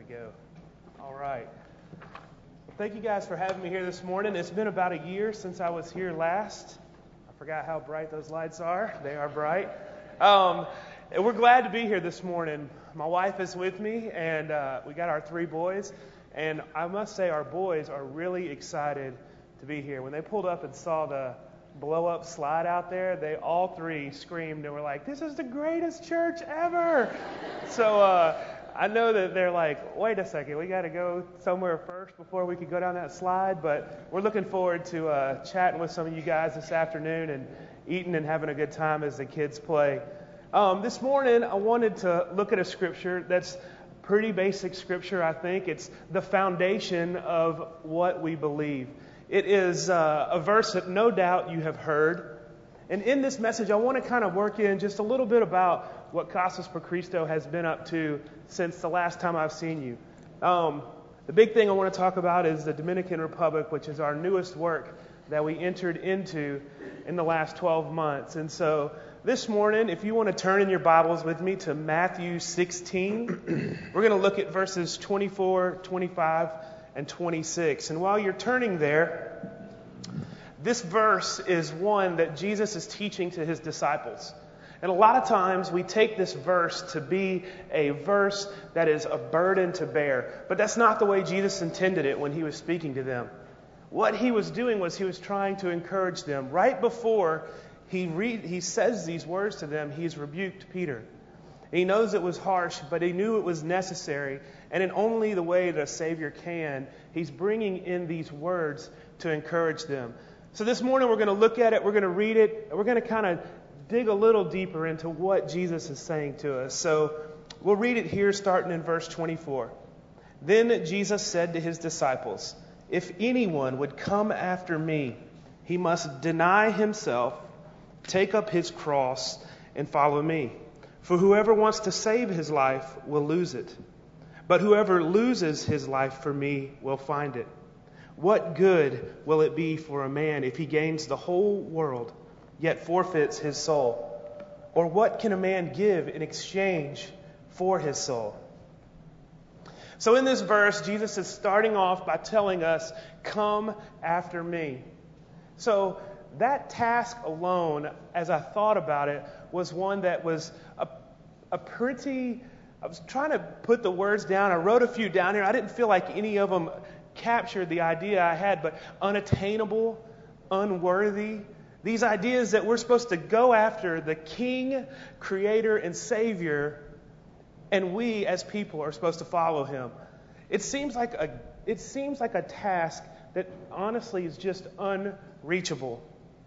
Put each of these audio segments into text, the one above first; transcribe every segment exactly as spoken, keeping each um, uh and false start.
go. All right. Well, thank you guys for having me here this morning. It's been about a year since I was here last. I forgot how bright those lights are. They are bright. Um, and we're glad to be here this morning. My wife is with me, and uh, we got our three boys. And I must say, our boys are really excited to be here. When they pulled up and saw the blow-up slide out there, they all three screamed and were like, "This is the greatest church ever!" So uh, I know that they're like, "Wait a second, we got to go somewhere first before we could go down that slide." But we're looking forward to uh, chatting with some of you guys this afternoon and eating and having a good time as the kids play. Um, this morning, I wanted to look at a scripture that's pretty basic scripture, I think. It's the foundation of what we believe. It is uh, a verse that no doubt you have heard. And in this message, I want to kind of work in just a little bit about what Casas per Cristo has been up to since the last time I've seen you. Um, the big thing I want to talk about is the Dominican Republic, which is our newest work that we entered into in the last twelve months. And so this morning, if you want to turn in your Bibles with me to Matthew sixteen, we're going to look at verses twenty-four, twenty-five, and twenty-six. And while you're turning there, this verse is one that Jesus is teaching to his disciples. And a lot of times we take this verse to be a verse that is a burden to bear. But that's not the way Jesus intended it when he was speaking to them. What he was doing was he was trying to encourage them. Right before he read, he says these words to them, he's rebuked Peter. He knows it was harsh, but he knew it was necessary. And in only the way that a Savior can, he's bringing in these words to encourage them. So this morning we're going to look at it, we're going to read it, and we're going to kind of dig a little deeper into what Jesus is saying to us. So we'll read it here starting in verse twenty-four. Then Jesus said to his disciples, "If anyone would come after me, he must deny himself, take up his cross, and follow me. For whoever wants to save his life will lose it. But whoever loses his life for me will find it. What good will it be for a man if he gains the whole world, yet forfeits his soul? Or what can a man give in exchange for his soul?" So in this verse, Jesus is starting off by telling us, "Come after me." So that task alone, as I thought about it, was one that was a, a pretty... I was trying to put the words down. I wrote a few down here. I didn't feel like any of them captured the idea I had, but unattainable, unworthy. These ideas that we're supposed to go after the King, Creator, and Savior, and we as people are supposed to follow Him. It seems like a it seems like a task that honestly is just unreachable.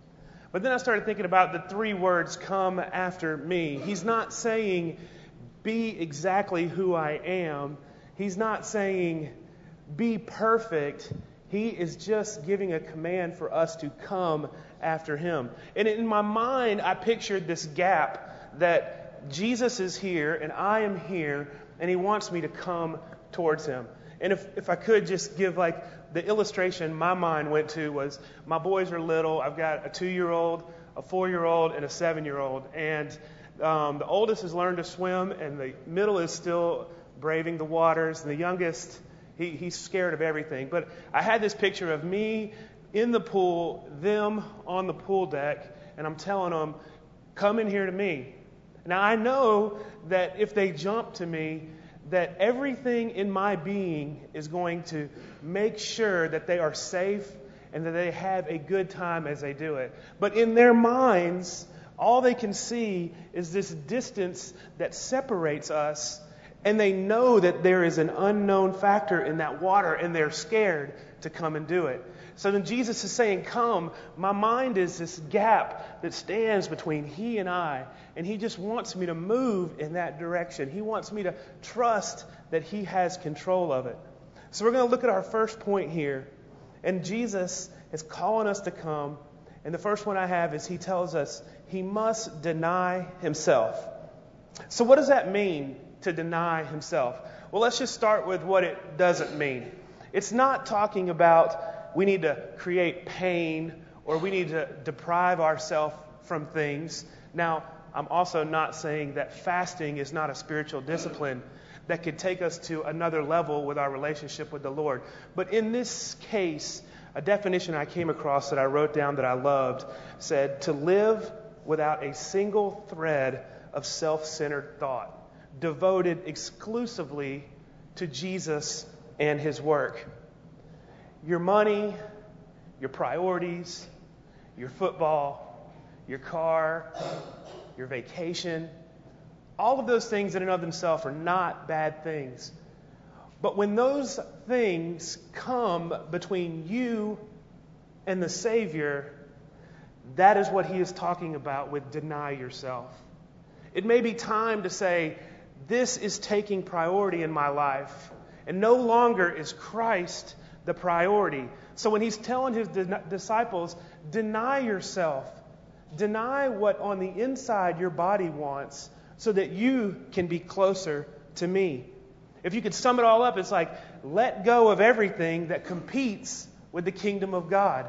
But then I started thinking about the three words, "come after me." He's not saying, be exactly who I am. He's not saying, be perfect. He is just giving a command for us to come after Him. And in my mind, I pictured this gap that Jesus is here and I am here, and He wants me to come towards Him. And if, if I could just give like the illustration my mind went to was, my boys are little. I've got a two-year-old, a four-year-old, and a seven-year-old. And um, the oldest has learned to swim, and the middle is still braving the waters. And the youngest, he, he's scared of everything. But I had this picture of me in the pool, them on the pool deck, and I'm telling them, "Come in here to me." Now I know that if they jump to me, that everything in my being is going to make sure that they are safe and that they have a good time as they do it. But in their minds, all they can see is this distance that separates us, and they know that there is an unknown factor in that water, and they're scared to come and do it. So then Jesus is saying, "Come." My mind is this gap that stands between He and I, and He just wants me to move in that direction. He wants me to trust that He has control of it. So we're going to look at our first point here, and Jesus is calling us to come. And the first one I have is He tells us He must deny Himself. So what does that mean, to deny Himself? Well, let's just start with what it doesn't mean. It's not talking about we need to create pain or we need to deprive ourselves from things. Now, I'm also not saying that fasting is not a spiritual discipline. that could take us to another level with our relationship with the Lord. But in this case, a definition I came across that I wrote down that I loved said to live without a single thread of self-centered thought, devoted exclusively to Jesus and his work. Your money, your priorities, your football, your car, your vacation, all of those things in and of themselves are not bad things. But when those things come between you and the Savior, that is what he is talking about with deny yourself. It may be time to say, this is taking priority in my life, and no longer is Christ the priority. So when he's telling his di- disciples, deny yourself, deny what on the inside your body wants so that you can be closer to me. If you could sum it all up, it's like, let go of everything that competes with the kingdom of God.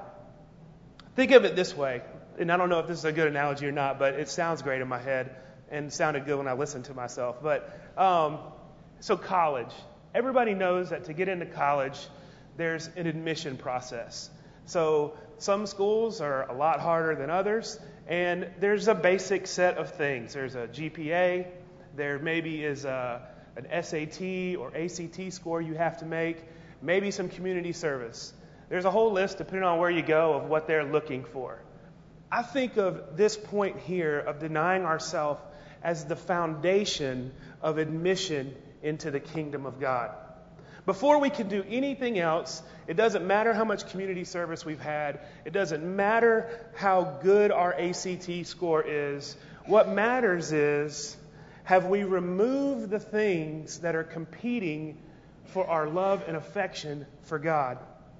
Think of it this way, and I don't know if this is a good analogy or not, but it sounds great in my head and sounded good when I listened to myself. But um, so college. Everybody knows that to get into college, there's an admission process. So some schools are a lot harder than others, and there's a basic set of things. There's a G P A, there maybe is a, an S A T or A C T score you have to make, maybe some community service. There's a whole list, depending on where you go, of what they're looking for. I think of this point here of denying ourselves as the foundation of admission into the kingdom of God. Before we can do anything else, it doesn't matter how much community service we've had. It doesn't matter how good our A C T score is. What matters is, have we removed the things that are competing for our love and affection for God?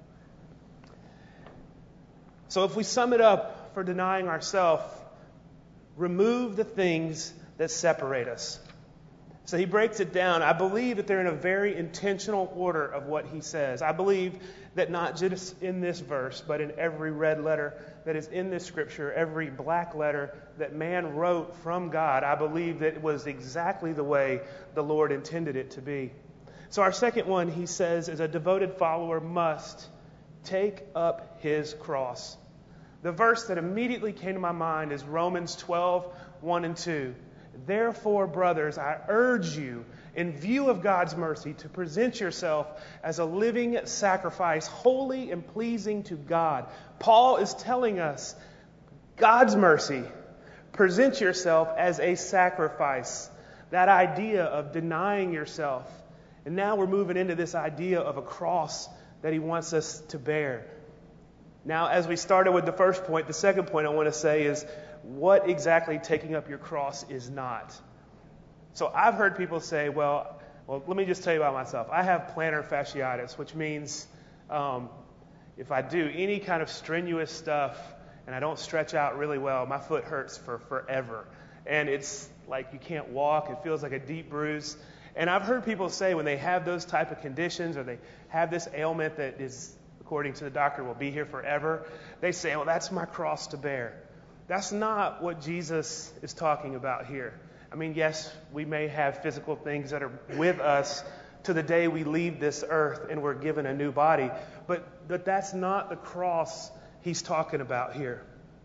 So if we sum it up for denying ourselves, remove the things that separate us. So he breaks it down. I believe that they're in a very intentional order of what he says. I believe that not just in this verse, but in every red letter that is in this scripture, every black letter that man wrote from God, I believe that it was exactly the way the Lord intended it to be. So our second one, he says, is a devoted follower must take up his cross. The verse that immediately came to my mind is Romans twelve, one and two. Therefore, brothers, I urge you, in view of God's mercy, to present yourself as a living sacrifice, holy and pleasing to God. Paul is telling us, God's mercy, present yourself as a sacrifice. That idea of denying yourself. And now we're moving into this idea of a cross that he wants us to bear. Now, as we started with the first point, the second point I want to say is, what exactly taking up your cross is not. So I've heard people say, well, well, let me just tell you about myself. I have plantar fasciitis, which means um, if I do any kind of strenuous stuff and I don't stretch out really well, my foot hurts for forever. And it's like you can't walk. It feels like a deep bruise. And I've heard people say when they have those type of conditions or they have this ailment that is, according to the doctor, will be here forever, they say, well, that's my cross to bear. That's not what Jesus is talking about here. I mean, yes, we may have physical things that are with us to the day we leave this earth and we're given a new body, but, but that's not the cross he's talking about here.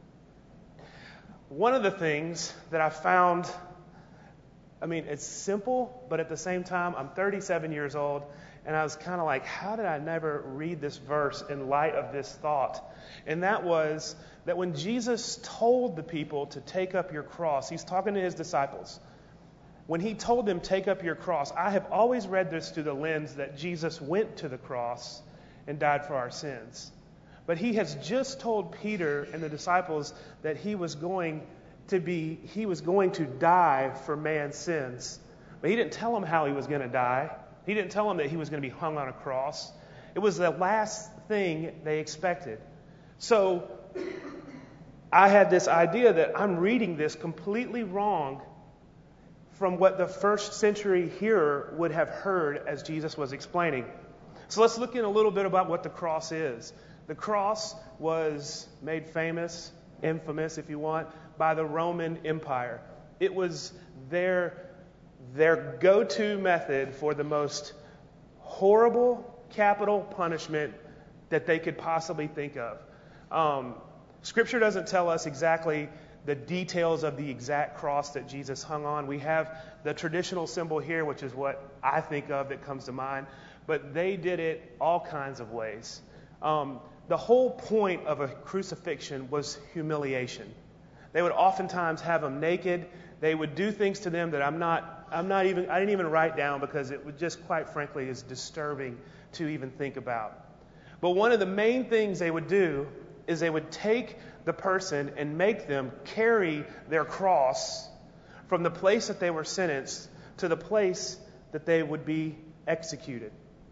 One of the things that I found, I mean, it's simple, but at the same time, I'm thirty-seven years old, and I was kind of like, how did I never read this verse in light of this thought? And that was that when Jesus told the people to take up your cross, he's talking to his disciples. When he told them, take up your cross, I have always read this through the lens that Jesus went to the cross and died for our sins. But he has just told Peter and the disciples that he was going to be, he was going to die for man's sins. But he didn't tell them how he was going to die. He didn't tell them that he was going to be hung on a cross. It was the last thing they expected. So I had this idea that I'm reading this completely wrong from what the first century hearer would have heard as Jesus was explaining. So let's look in a little bit about what the cross is. The cross was made famous, infamous if you want, by the Roman Empire. It was their their go-to method for the most horrible capital punishment that they could possibly think of. Um, scripture doesn't tell us exactly the details of the exact cross that Jesus hung on. We have the traditional symbol here, which is what I think of that comes to mind. But they did it all kinds of ways. Um, the whole point of a crucifixion was humiliation. They would oftentimes have them naked. They would do things to them that I'm not, I'm not even, I didn't even write down because it would just, quite frankly, is disturbing to even think about. But one of the main things they would do is they would take the person and make them carry their cross from the place that they were sentenced to the place that they would be executed.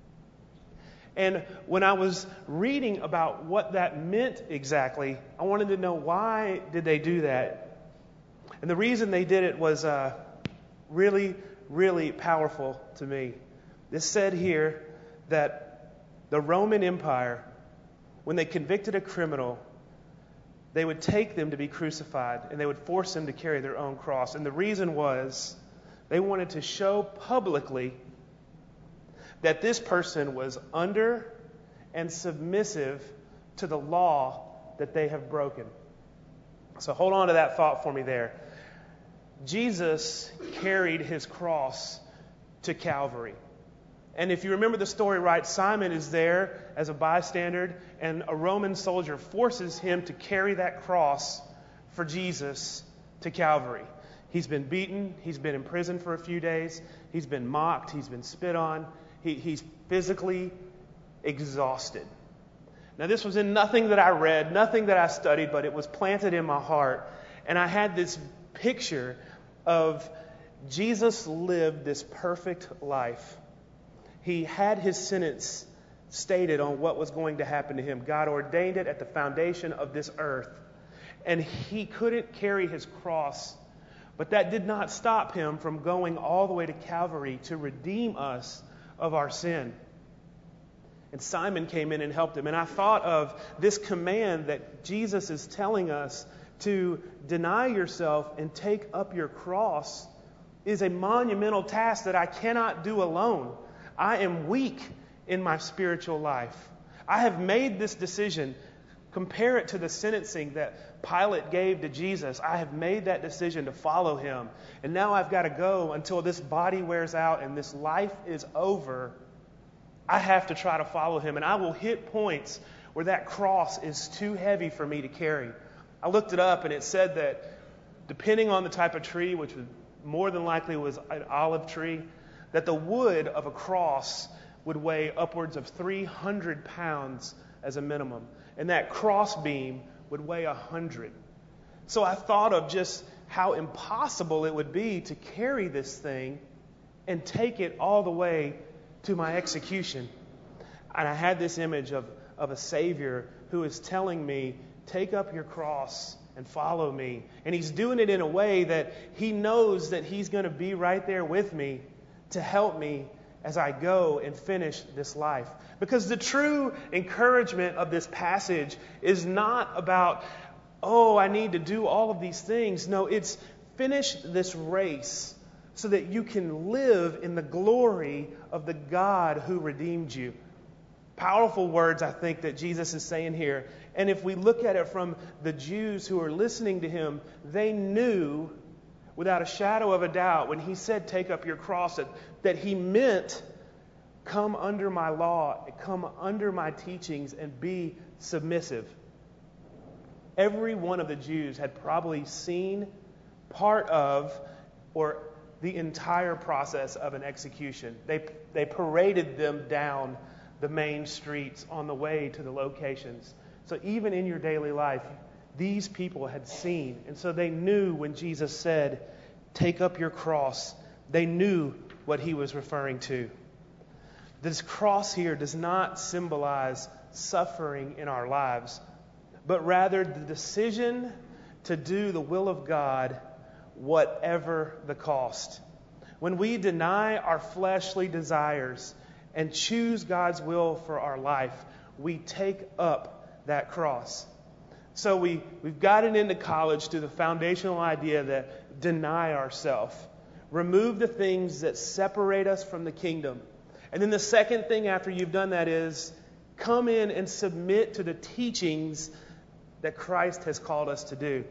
And when I was reading about what that meant exactly, I wanted to know, why did they do that? And the reason they did it was uh, really, really powerful to me. This said here that the Roman Empire, when they convicted a criminal, they would take them to be crucified, and they would force them to carry their own cross. And the reason was they wanted to show publicly that this person was under and submissive to the law that they have broken. So hold on to that thought for me there. Jesus carried his cross to Calvary. And if you remember the story right, Simon is there as a bystander, and a Roman soldier forces him to carry that cross for Jesus to Calvary. He's been beaten. He's been in prison for a few days. He's been mocked. He's been spit on. He, he's physically exhausted. Now, this was in nothing that I read, nothing that I studied, but it was planted in my heart. And I had this picture of Jesus lived this perfect life. He had his sentence stated on what was going to happen to him. God ordained it at the foundation of this earth. And he couldn't carry his cross. But that did not stop him from going all the way to Calvary to redeem us of our sin. And Simon came in and helped him. And I thought of this command that Jesus is telling us to deny yourself and take up your cross is a monumental task that I cannot do alone. I am weak in my spiritual life. I have made this decision. Compare it to the sentencing that Pilate gave to Jesus. I have made that decision to follow him. And now I've got to go until this body wears out and this life is over. I have to try to follow him. And I will hit points where that cross is too heavy for me to carry. I looked it up, and it said that depending on the type of tree, which was more than likely was an olive tree, that the wood of a cross would weigh upwards of three hundred pounds as a minimum. And that cross beam would weigh one hundred. So I thought of just how impossible it would be to carry this thing and take it all the way to my execution. And I had this image of, of a Savior who is telling me, take up your cross and follow me. And he's doing it in a way that he knows that he's going to be right there with me to help me as I go and finish this life. Because the true encouragement of this passage is not about, oh, I need to do all of these things. No, it's finish this race so that you can live in the glory of the God who redeemed you. Powerful words, I think, that Jesus is saying here. And if we look at it from the Jews who are listening to him, they knew without a shadow of a doubt when he said, take up your cross, that, that he meant come under my law, come under my teachings, and be submissive. Every one of the Jews had probably seen part of or the entire process of an execution. They, they paraded them down the main streets on the way to the locations. So even in your daily life, these people had seen. And so they knew when Jesus said, take up your cross, they knew what he was referring to. This cross here does not symbolize suffering in our lives, but rather the decision to do the will of God, whatever the cost. When we deny our fleshly desires and choose God's will for our life, we take up that cross. So we, we've gotten into college through the foundational idea that deny ourselves. Remove the things that separate us from the kingdom. And then the second thing after you've done that is come in and submit to the teachings that Christ has called us to do.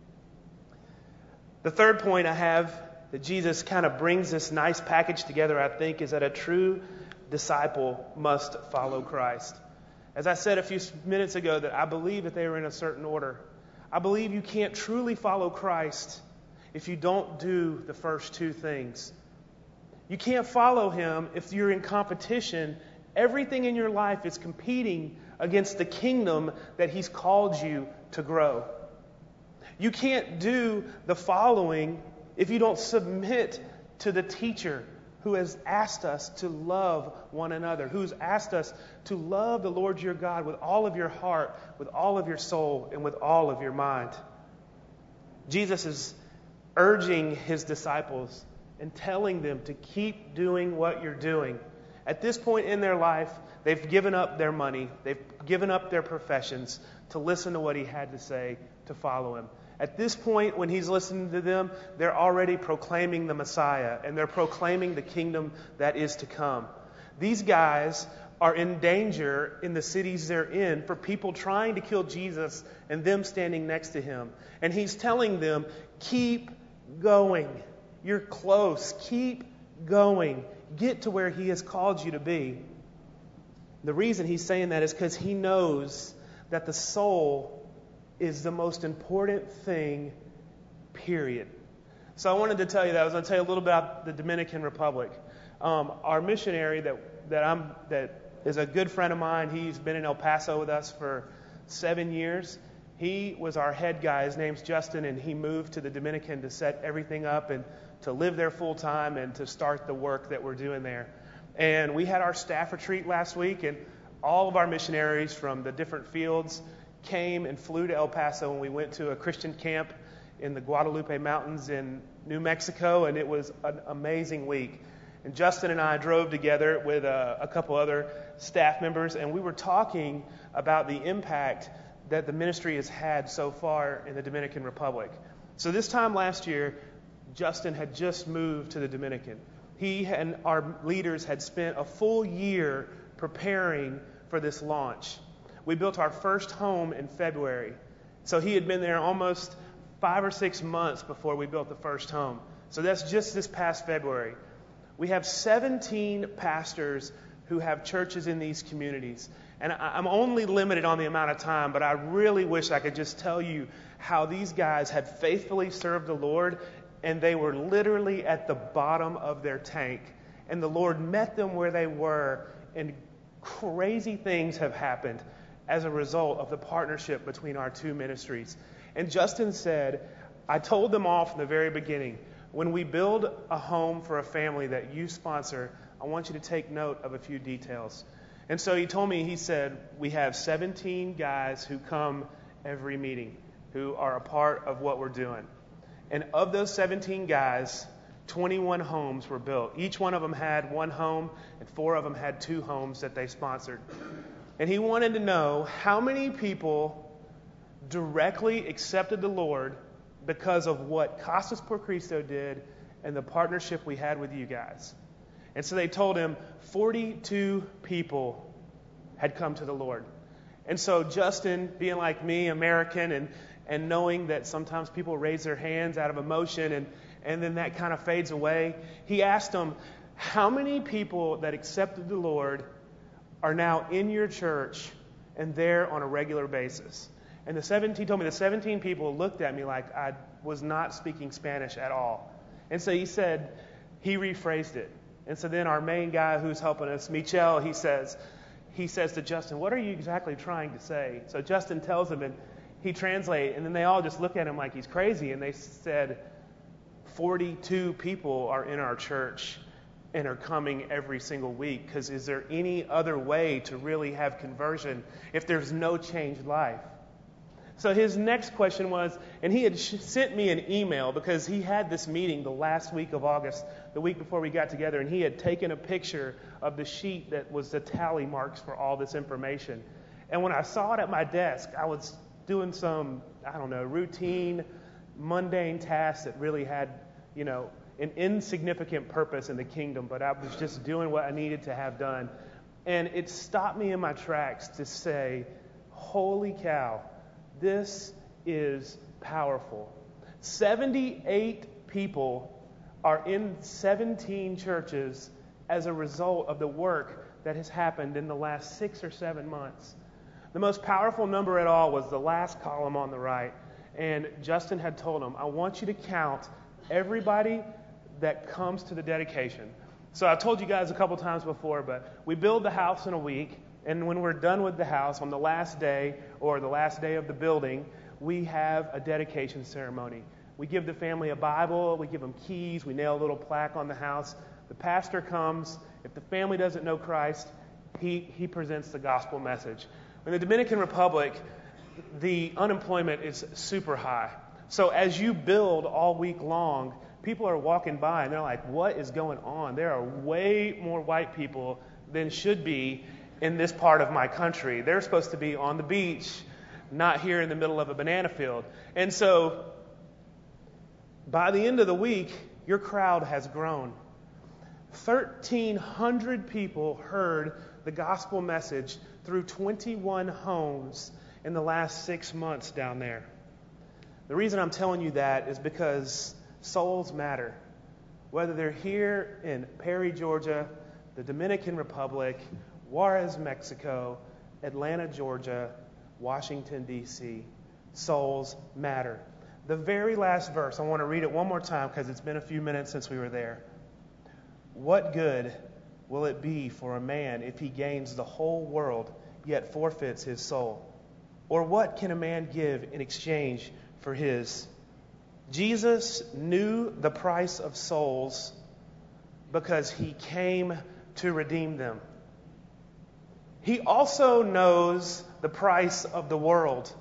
The third point I have that Jesus kind of brings this nice package together, I think, is that a true disciple must follow Christ. As I said a few minutes ago, that I believe that they are in a certain order. I believe you can't truly follow Christ if you don't do the first two things. You can't follow him if you're in competition. Everything in your life is competing against the kingdom that he's called you to grow. You can't do the following if you don't submit to the teacher who has asked us to love one another, who's asked us to love the Lord your God with all of your heart, with all of your soul, and with all of your mind. Jesus is urging his disciples and telling them to keep doing what you're doing. At this point in their life, they've given up their money, they've given up their professions to listen to what he had to say, to follow him. At this point, when he's listening to them, they're already proclaiming the Messiah, and they're proclaiming the kingdom that is to come. These guys are in danger in the cities they're in for people trying to kill Jesus and them standing next to him. And he's telling them, keep going. You're close. Keep going. Get to where he has called you to be. The reason he's saying that is because he knows that the soul is the most important thing, period. So I wanted to tell you that. I was going to tell you a little bit about the Dominican Republic. Um, our missionary that that I'm that is a good friend of mine. He's been in El Paso with us for seven years. He was our head guy. His name's Justin, and he moved to the Dominican to set everything up and to live there full time and to start the work that we're doing there. And we had our staff retreat last week, and all of our missionaries from the different fields came and flew to El Paso, and we went to a Christian camp in the Guadalupe Mountains in New Mexico, and it was an amazing week. And Justin and I drove together with a, a couple other staff members, and we were talking about the impact that the ministry has had so far in the Dominican Republic. So this time last year, Justin had just moved to the Dominican. He and our leaders had spent a full year preparing for this launch. We built our first home in February. So he had been there almost five or six months before we built the first home. So that's just this past February. We have seventeen pastors who have churches in these communities. And I'm only limited on the amount of time, but I really wish I could just tell you how these guys had faithfully served the Lord, and they were literally at the bottom of their tank. And the Lord met them where they were, and crazy things have happened as a result of the partnership between our two ministries. And Justin said, I told them all from the very beginning, when we build a home for a family that you sponsor, I want you to take note of a few details. And so he told me, he said, we have seventeen guys who come every meeting, who are a part of what we're doing. And of those seventeen guys, twenty-one homes were built. Each one of them had one home, and four of them had two homes that they sponsored. And he wanted to know how many people directly accepted the Lord because of what Casas por Cristo did and the partnership we had with you guys. And so they told him forty-two people had come to the Lord. And so Justin, being like me, American, and, and knowing that sometimes people raise their hands out of emotion and, and then that kind of fades away, he asked them, how many people that accepted the Lord are now in your church and there on a regular basis? And the seventeen told me the seventeen people looked at me like I was not speaking Spanish at all. And so he said, he rephrased it. And so then our main guy who's helping us, Michel, he says, he says to Justin, what are you exactly trying to say? So Justin tells him, and he translates, and then they all just look at him like he's crazy. And they said, forty-two people are in our church and are coming every single week, because is there any other way to really have conversion if there's no changed life? So his next question was, and he had sh- sent me an email because he had this meeting the last week of August, the week before we got together, and he had taken a picture of the sheet that was the tally marks for all this information. And when I saw it at my desk, I was doing some, I don't know, routine, mundane tasks that really had, you know, an insignificant purpose in the kingdom, but I was just doing what I needed to have done. And it stopped me in my tracks to say, holy cow, this is powerful. seventy-eight people are in seventeen churches as a result of the work that has happened in the last six or seven months. The most powerful number at all was the last column on the right. And Justin had told him, I want you to count everybody that comes to the dedication. So I told you guys a couple times before, but we build the house in a week. And when we're done with the house, on the last day or the last day of the building, we have a dedication ceremony. We give the family a Bible, we give them keys, we nail a little plaque on the house. The pastor comes. If the family doesn't know Christ, he, he presents the gospel message. In the Dominican Republic, the unemployment is super high. So as you build all week long, people are walking by and they're like, what is going on? There are way more white people than should be in this part of my country. They're supposed to be on the beach, not here in the middle of a banana field. And so by the end of the week, your crowd has grown. thirteen hundred people heard the gospel message through twenty-one homes in the last six months down there. The reason I'm telling you that is because souls matter. Whether they're here in Perry, Georgia, the Dominican Republic, Juarez, Mexico, Atlanta, Georgia, Washington, D C, souls matter. The very last verse, I want to read it one more time because it's been a few minutes since we were there. What good will it be for a man if he gains the whole world yet forfeits his soul? Or what can a man give in exchange for his? Jesus knew the price of souls because he came to redeem them. He also knows the price of the world,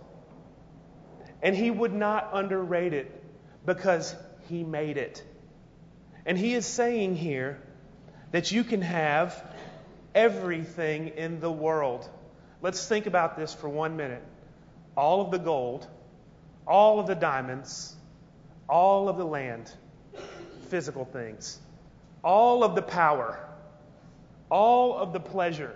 and he would not underrate it because he made it. And he is saying here that you can have everything in the world. Let's think about this for one minute. All of the gold, all of the diamonds, all of the land, physical things, all of the power, all of the pleasure,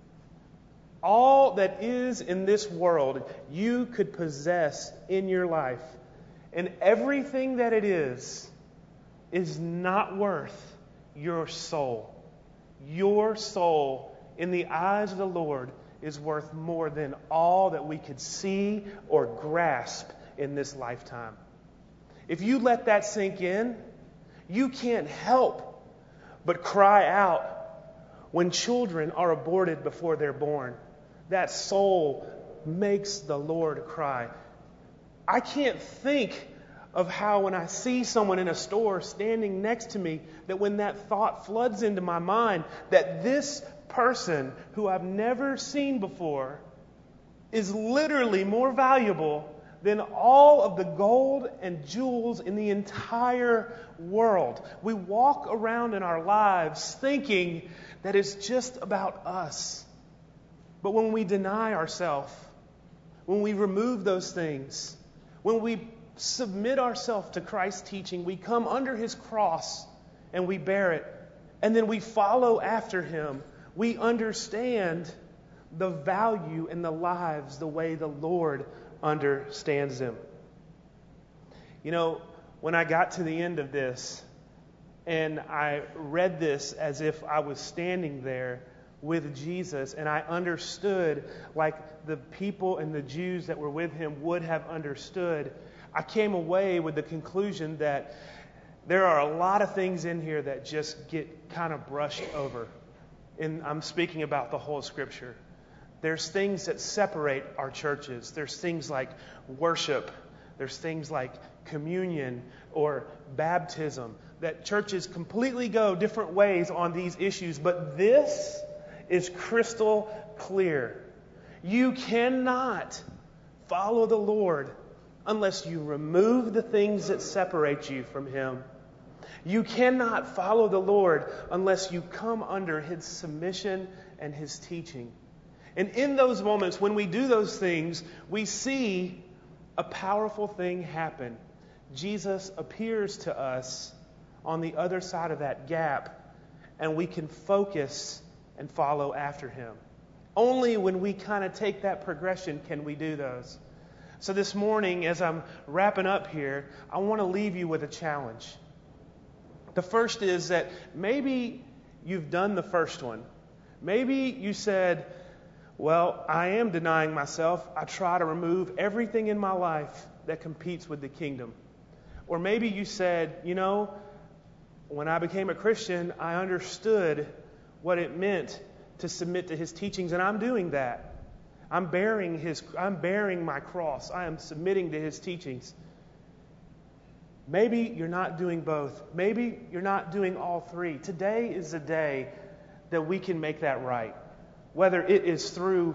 all that is in this world, you could possess in your life. And everything that it is, is not worth your soul. Your soul, in the eyes of the Lord, is worth more than all that we could see or grasp in this lifetime. If you let that sink in, you can't help but cry out when children are aborted before they're born. That soul makes the Lord cry. I can't think of how when I see someone in a store standing next to me, that when that thought floods into my mind, that this person who I've never seen before is literally more valuable than all of the gold and jewels in the entire world. We walk around in our lives thinking that it's just about us. But when we deny ourselves, when we remove those things, when we submit ourselves to Christ's teaching, we come under His cross and we bear it, and then we follow after Him, we understand the value in the lives the way the Lord understands them. You know, when I got to the end of this and I read this as if I was standing there with Jesus, and I understood like the people and the Jews that were with Him would have understood, I came away with the conclusion that there are a lot of things in here that just get kind of brushed over. And I'm speaking about the whole Scripture. There's things that separate our churches. There's things like worship. There's things like communion or baptism. That churches completely go different ways on these issues. But this is crystal clear. You cannot follow the Lord unless you remove the things that separate you from Him. You cannot follow the Lord unless you come under His submission and His teaching. And in those moments, when we do those things, we see a powerful thing happen. Jesus appears to us on the other side of that gap, and we can focus and follow after Him. Only when we kind of take that progression can we do those. So this morning, as I'm wrapping up here, I want to leave you with a challenge. The first is that maybe you've done the first one. Maybe you said, well, I am denying myself. I try to remove everything in my life that competes with the kingdom. Or maybe you said, you know, when I became a Christian, I understood what it meant to submit to His teachings, and I'm doing that. I'm bearing His, I'm bearing my cross. I am submitting to His teachings. Maybe you're not doing both. Maybe you're not doing all three. Today is a day that we can make that right. Whether it is through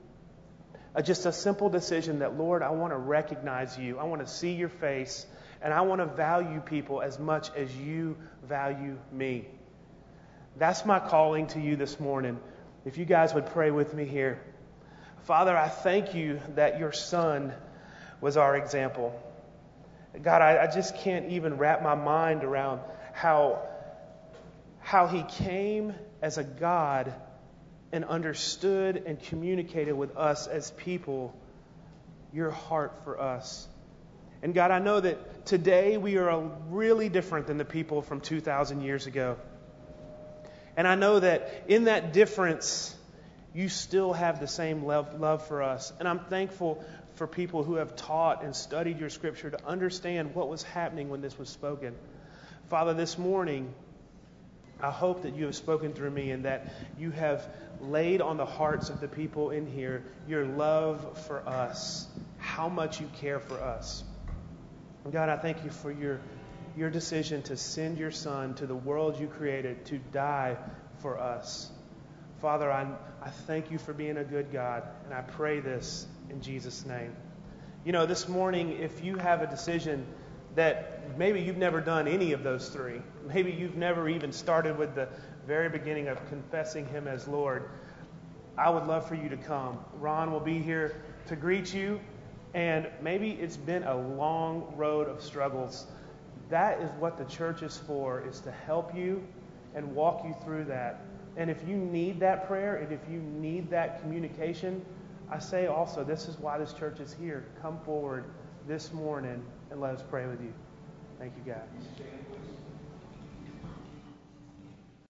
a, just a simple decision that, Lord, I want to recognize You. I want to see Your face, and I want to value people as much as You value me. That's my calling to you this morning. If you guys would pray with me here. Father, I thank You that Your Son was our example. God, I, I just can't even wrap my mind around how, how He came as a God and understood and communicated with us as people Your heart for us. And God, I know that today we are really different than the people from two thousand years ago. And I know that in that difference, You still have the same love, love for us. And I'm thankful for people who have taught and studied Your Scripture to understand what was happening when this was spoken. Father, this morning, I hope that You have spoken through me and that You have laid on the hearts of the people in here Your love for us, how much You care for us. And God, I thank You for Your Your decision to send Your Son to the world You created to die for us. Father, I, I thank You for being a good God, and I pray this in Jesus' name. You know, this morning, if you have a decision that maybe you've never done any of those three, maybe you've never even started with the very beginning of confessing Him as Lord, I would love for you to come. Ron will be here to greet you, and maybe it's been a long road of struggles. That is what the church is for, is to help you and walk you through that. And if you need that prayer, and if you need that communication, I say also, this is why this church is here. Come forward this morning and let us pray with you. Thank you, guys.